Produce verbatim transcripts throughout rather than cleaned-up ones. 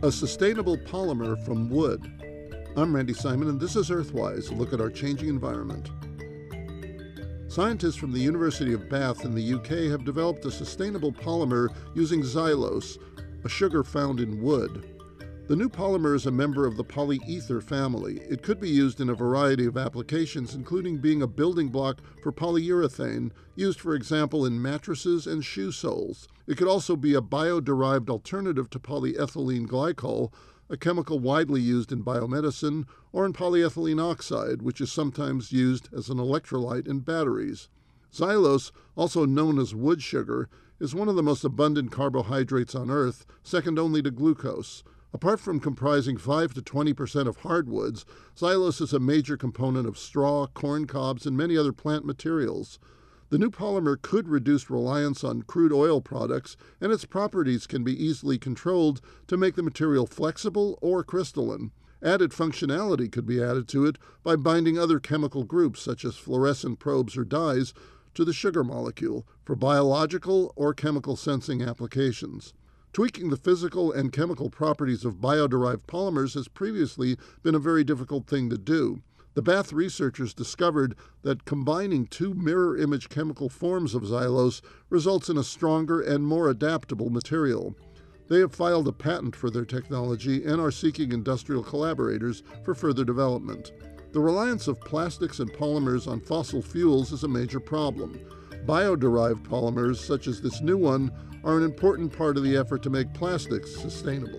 A sustainable polymer from wood. I'm Randy Simon, and this is Earthwise, a look at our changing environment. Scientists from the University of Bath in the U K have developed a sustainable polymer using xylose, a sugar found in wood. The new polymer is a member of the polyether family. It could be used in a variety of applications, including being a building block for polyurethane, used, for example, in mattresses and shoe soles. It could also be a bio-derived alternative to polyethylene glycol, a chemical widely used in biomedicine, or in polyethylene oxide, which is sometimes used as an electrolyte in batteries. Xylose, also known as wood sugar, is one of the most abundant carbohydrates on Earth, second only to glucose. Apart from comprising five to twenty percent of hardwoods, xylose is a major component of straw, corn cobs, and many other plant materials. The new polymer could reduce reliance on crude oil products, and its properties can be easily controlled to make the material flexible or crystalline. Added functionality could be added to it by binding other chemical groups, such as fluorescent probes or dyes, to the sugar molecule for biological or chemical sensing applications. Tweaking the physical and chemical properties of bio-derived polymers has previously been a very difficult thing to do. The Bath researchers discovered that combining two mirror-image chemical forms of xylose results in a stronger and more adaptable material. They have filed a patent for their technology and are seeking industrial collaborators for further development. The reliance of plastics and polymers on fossil fuels is a major problem. Bio-derived polymers, such as this new one, are an important part of the effort to make plastics sustainable.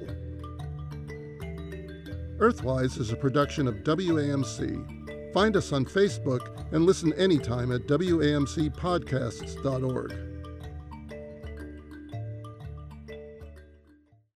Earthwise is a production of W A M C. Find us on Facebook and listen anytime at W A M C podcasts dot org.